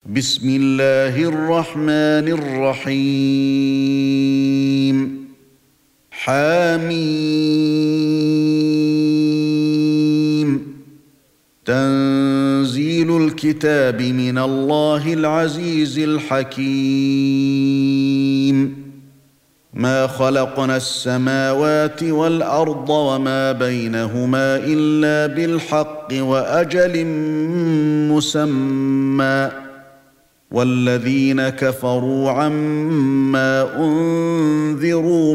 بسم الله الرحمن الرحيم حميم تنزيل الكتاب من الله العزيز الحكيم ما خلقنا السماوات والأرض وما بينهما إلا بالحق وأجل مسمى والذين كفروا عما أنذروا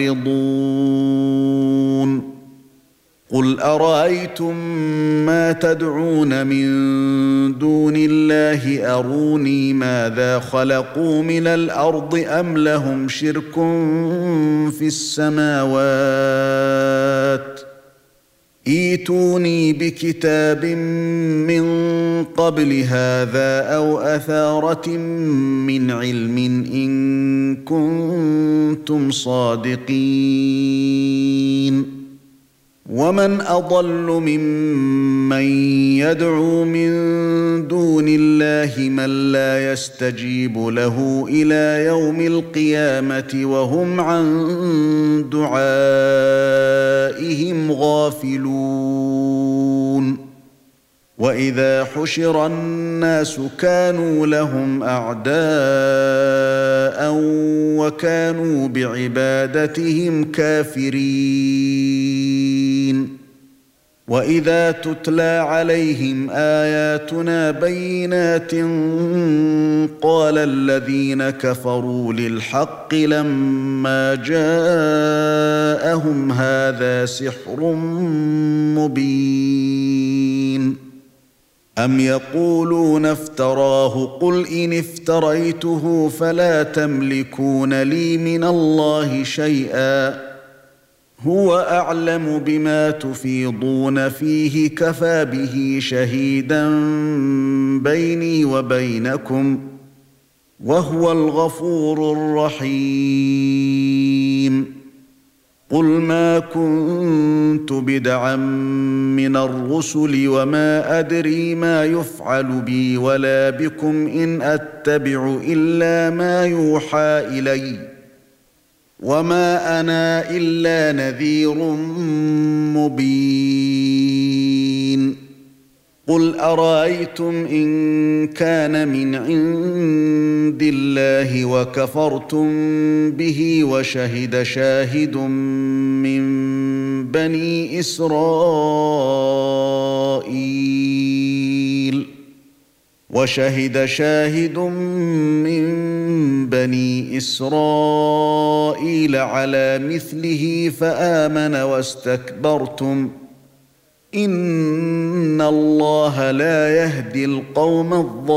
معرضون قل أرأيتم ما تدعون من دون الله أروني ماذا خلقوا من الأرض أم لهم شرك في السماوات ائتوني بكتاب من قبل هذا أو أثارة من علم إن كنتم صادقين ومن أضل ممن يدعو من دون الله من لا يستجيب له إلى يوم القيامة وهم عن دعائهم غافلون وإذا حشر الناس كانوا لهم أعداء وكانوا بعبادتهم كافرين وإذا تتلى عليهم آياتنا بينات قال الذين كفروا للحق لما جاءهم هذا سحر مبين أم يقولون افتراه قل إن افتريته فلا تملكون لي من الله شيئا هو أعلم بما تفيضون فيه كفى به شهيدا بيني وبينكم وهو الغفور الرحيم قل ما كنت بدعا من الرسل وما أدري ما يفعل بي ولا بكم إن أتبع إلا ما يوحى إلي وما أنا إلا نذير مبين قل أرأيتم إن كان من عند الله وكفرتم به وشهد شاهد من بني إسرائيل على مثله فآمن واستكبرتم إن الله لا يهدي القوم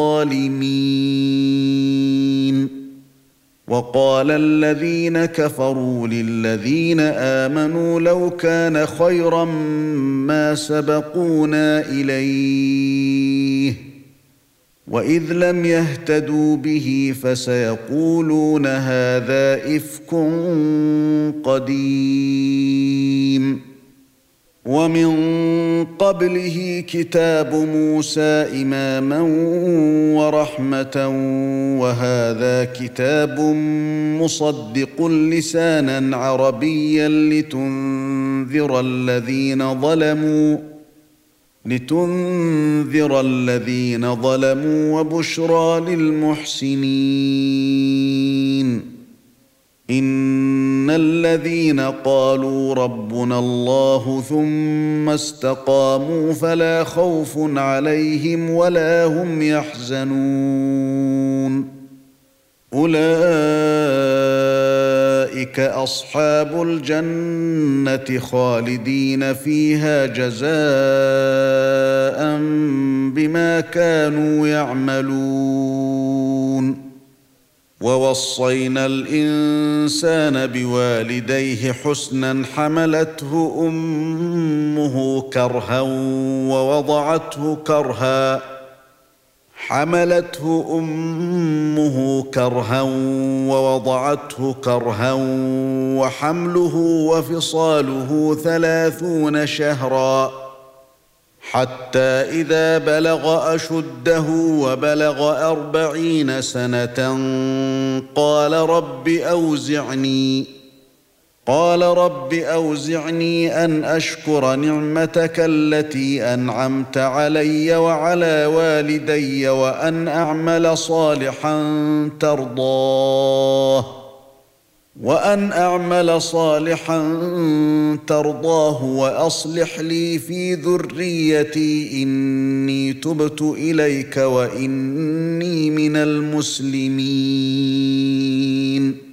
الظالمين وقال الذين كفروا للذين آمنوا لو كان خيرا ما سبقونا إليه وإذ لم يهتدوا به فسيقولون هذا إفك قديم ومن قبله كتاب موسى إماما ورحمة وهذا كتاب مصدق لسانا عربيا لتنذر الذين ظلموا وبشرى للمحسنين إن الذين قالوا ربنا الله ثم استقاموا فلا خوف عليهم ولا هم يحزنون أولئك أصحاب الجنة خالدين فيها جزاء بما كانوا يعملون ووصينا الإنسان بوالديه حسنا حملته أمه كرها ووضعته كرها وحمله وفصاله 30 شهرا حتى إذا بلغ أشده وبلغ 40 سنة قال رب أوزعني أن أشكر نعمتك التي أنعمت علي وعلى والدي وأن أعمل صالحا ترضاه وأصلح لي في ذريتي إني تبت إليك وإني من المسلمين.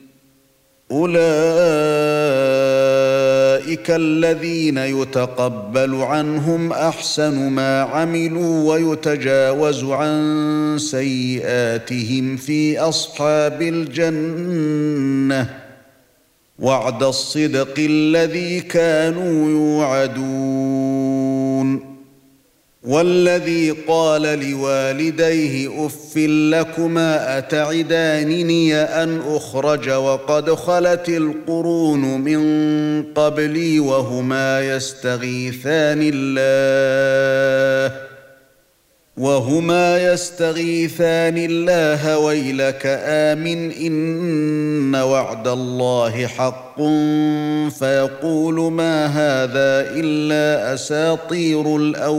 أولئك الذين يتقبل عنهم أحسن ما عملوا ويتجاوز عن سيئاتهم في أصحاب الجنة وعد الصدق الذي كانوا يوعدون. والذي قال لوالديه أف لكما أتعدانني أن أخرج وقد خلت القرون من قبلي وهما يستغيثان الله ويلك آمن إن وعد الله حق فيقول ما هذا إلا أساطير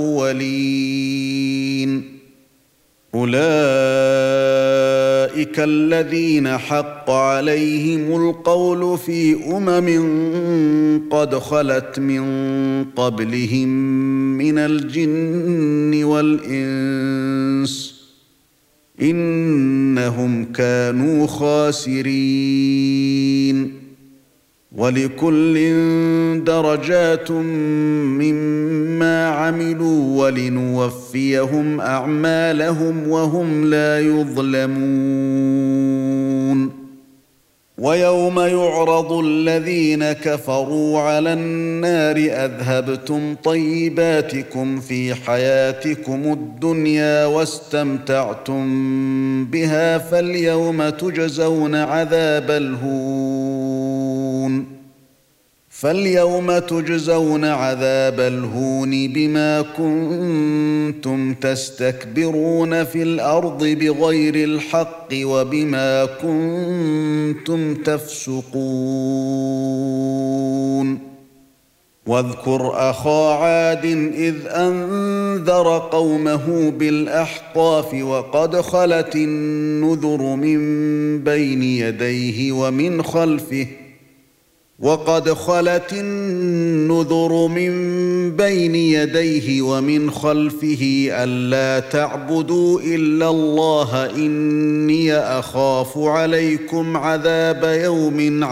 الأولين. أولئك الذين حق عليهم القول في قد خلت من قبلهم من الجن والإنس إنهم كانوا خاسرين. ولكل درجات مما عملوا ولنوفيهم أعمالهم وهم لا يظلمون. ويوم يعرض الذين كفروا على النار أذهبتم طيباتكم في حياتكم الدنيا واستمتعتم بها فاليوم تجزون عذاب الهون بما كنتم تستكبرون في الأرض بغير الحق وبما كنتم تفسقون. واذكر أخا عاد إذ أنذر قومه بالأحقاف وقد خلت النذر من بين يديه ومن خلفه ألا تعبدوا إلا الله إني أخاف عليكم عذاب يوم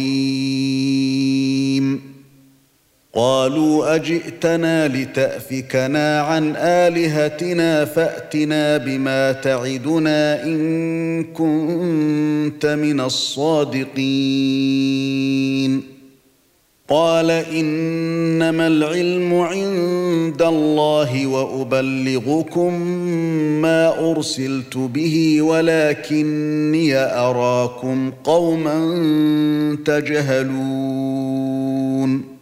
عظيم. قالوا أجئتنا لتأفكنا عن آلهتنا فأتنا بما تعدنا إن كنت من الصادقين. قال إنما العلم عند الله وأبلغكم ما أرسلت به ولكني أراكم قوما تجهلون.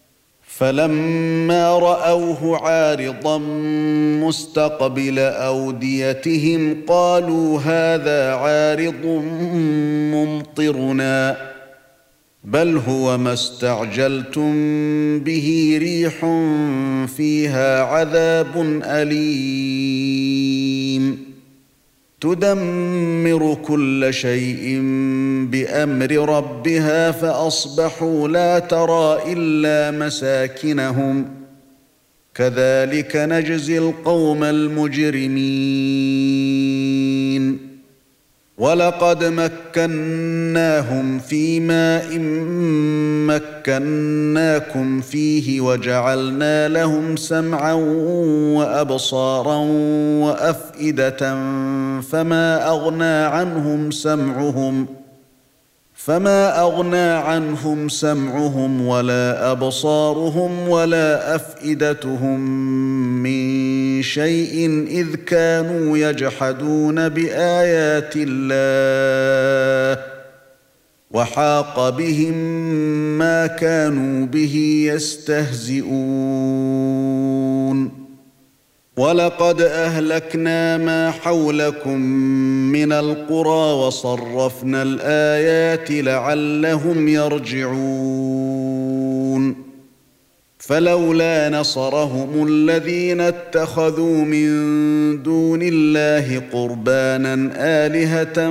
فلما رأوه عارضا مستقبل أوديتهم قالوا هذا عارض ممطرنا بل هو ما استعجلتم به ريح فيها عذاب أليم تدمر كل شيء بأمر ربها فأصبحوا لا ترى إلا مساكنهم كذلك نجزي القوم المجرمين. ولقد مكناهم في ماء مكناكم فيه وجعلنا لهم سمعا وأبصارا وأفئدة فما أغنى عنهم سمعهم ولا أبصارهم ولا أفئدتهم من شيء إذ كانوا يجحدون بآيات الله وحاق بهم ما كانوا به يستهزئون. وَلَقَدْ أَهْلَكْنَا مَا حَوْلَكُمْ مِنَ الْقُرَى وَصَرَّفْنَا الْآيَاتِ لَعَلَّهُمْ يَرْجِعُونَ فَلَوْلَا نَصَرَهُمُ الَّذِينَ اتَّخَذُوا مِن دُونِ اللَّهِ قُرْبَانًا آلِهَةً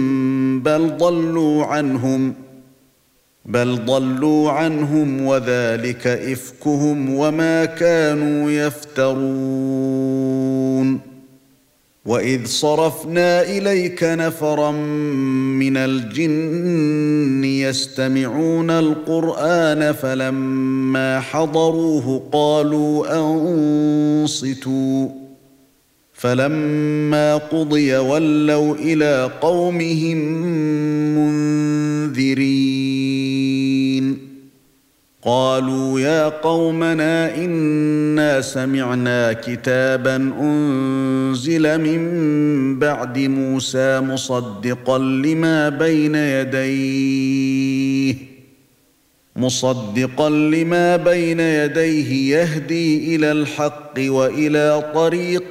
بل ضلوا عنهم وذلك إفكهم وما كانوا يفترون وإذ صرفنا إليك نفرا من الجن يستمعون القرآن فلما حضروه قالوا أنصتوا فلما قضي ولوا إلى قومهم منذرين قالوا يا قومنا إنا سمعنا كتابا أنزل من بعد موسى مصدقا لما بين يديه يهدي إلى الحق وإلى طريق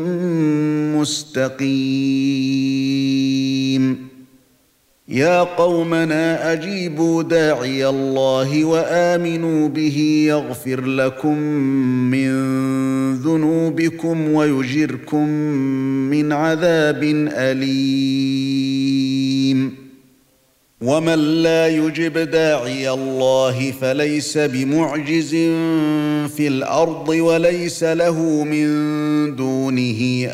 مستقيم يا قومنا أجيبوا داعي الله وآمنوا به يغفر لكم من ذنوبكم ويجركم من عذاب أليم ومن لا يجب داعي الله فليس بمعجز في الأرض وليس له من دونه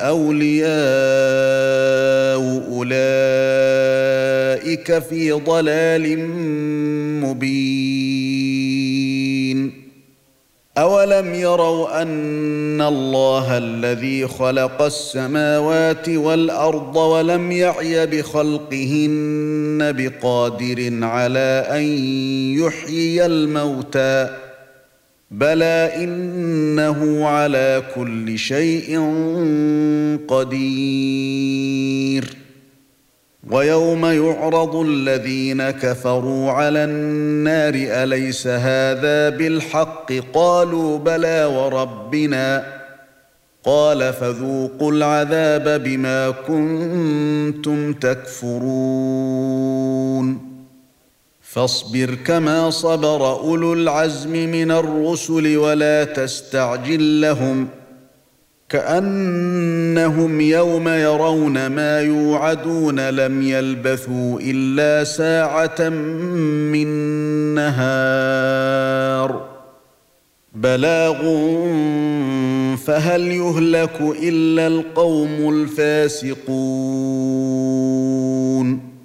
أولياء أولئك في ضلال مبين أولم يروا أن الله الذي خلق السماوات والأرض ولم يعي بخلقهن بقادر على أن يحيي الموتى بلى إنه على كل شيء قدير ويوم يعرض الذين كفروا على النار أليس هذا بالحق قالوا بلى وربنا قال فذوقوا العذاب بما كنتم تكفرون فاصبر كما صبر أولو العزم من الرسل ولا تستعجل لهم كأنهم يوم يرون ما يوعدون لم يلبثوا إلا ساعة من نهار بلاغ فهل يهلك إلا القوم الفاسقون